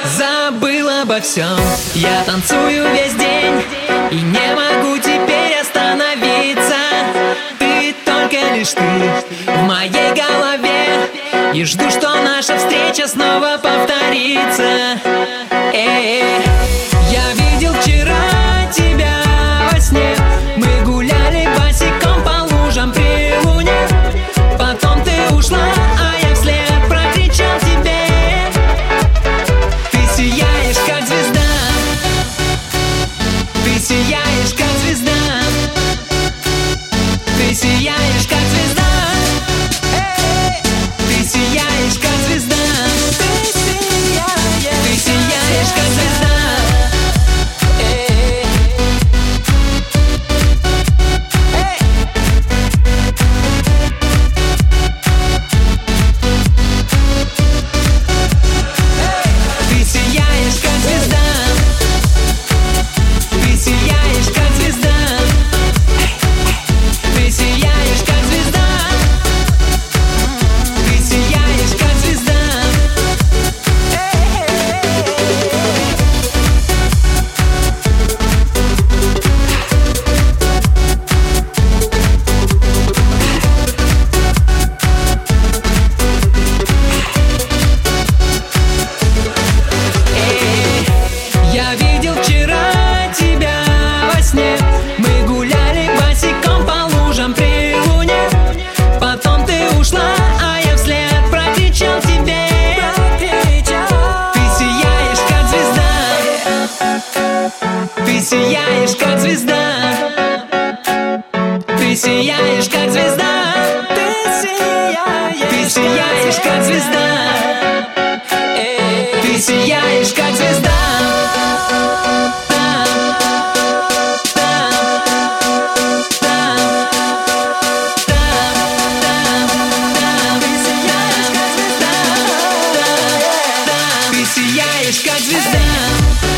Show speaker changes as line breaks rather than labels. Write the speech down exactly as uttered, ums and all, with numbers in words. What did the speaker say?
забыл обо всем. Я танцую весь день и не могу теперь остановиться. Ты только лишь ты в моей голове, и жду, что наша встреча снова повторится. Эй, я видел вчера тебя во сне. Мы гуляли босиком по лужам при луне. Потом ты ушла, а я вслед прокричал тебе: ты сияешь, как звезда. Ты сияешь, как звезда. Ты сияешь, как звезда. Эй, ты сияешь, как звезда. Ты сияешь, ты сияешь, как звезда. Эй, эй. Ты сияешь, как звезда. Ты сияешь, как звезда. Ты сияешь, как звезда. Ты сияешь, как звезда. Я видел вчера тебя во сне. Мы гуляли босиком по лужам при луне. Потом ты ушла, а я вслед прокричал тебе: ты сияешь, как звезда. Ты сияешь, как звезда. Ты сияешь, как звезда. Ты сияешь, как звезда. Эй, ты сияешь, как звезда. Ты сияешь, как звезда.